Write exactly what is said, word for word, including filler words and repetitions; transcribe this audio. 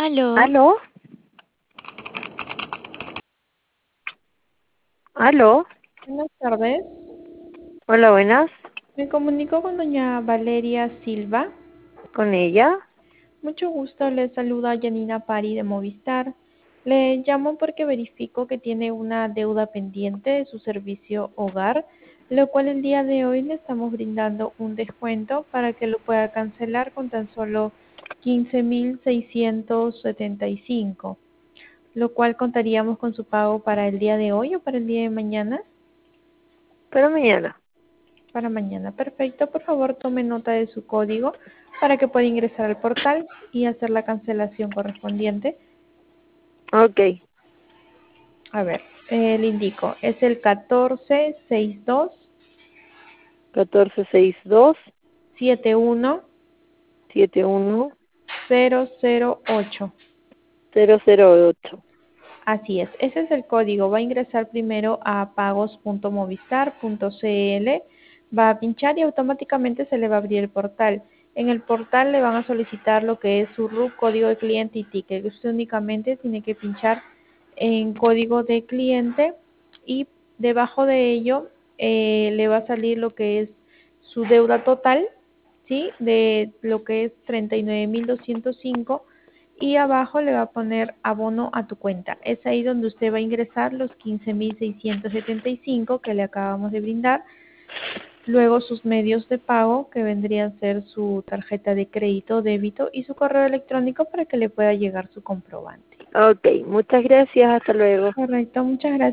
¿Aló? ¿Aló? ¿Aló? Buenas tardes. Hola, buenas. Me comunico con doña Valeria Silva. ¿Con ella? Mucho gusto, le saluda Janina Pari de Movistar. Le llamo porque verifico que tiene una deuda pendiente de su servicio hogar, lo cual el día de hoy le estamos brindando un descuento para que lo pueda cancelar con tan solo quince mil seiscientos setenta y cinco, lo cual contaríamos con su pago para el día de hoy o para el día de mañana. Pero mañana. Para mañana, perfecto. Por favor, tome nota de su código para que pueda ingresar al portal y hacer la cancelación correspondiente. Ok. A ver, eh, le indico, es el catorce sesenta y dos catorce sesenta y dos, setenta y uno setenta y uno, cero cero ocho. cero cero ocho. Así es, ese es el código. Va a ingresar primero a pagos punto movistar punto cl, va a pinchar y automáticamente se le va a abrir el portal. En el portal le van a solicitar lo que es su R U C, código de cliente y ticket. Usted únicamente tiene que pinchar en código de cliente y debajo de ello eh, le va a salir lo que es su deuda total, ¿sí? De lo que es treinta y nueve mil doscientos cinco, y abajo le va a poner abono a tu cuenta. Es ahí donde usted va a ingresar los quince mil seiscientos setenta y cinco que le acabamos de brindar. Luego sus medios de pago, que vendrían a ser su tarjeta de crédito o débito, y su correo electrónico para que le pueda llegar su comprobante. Ok, muchas gracias. Hasta luego. Correcto, muchas gracias.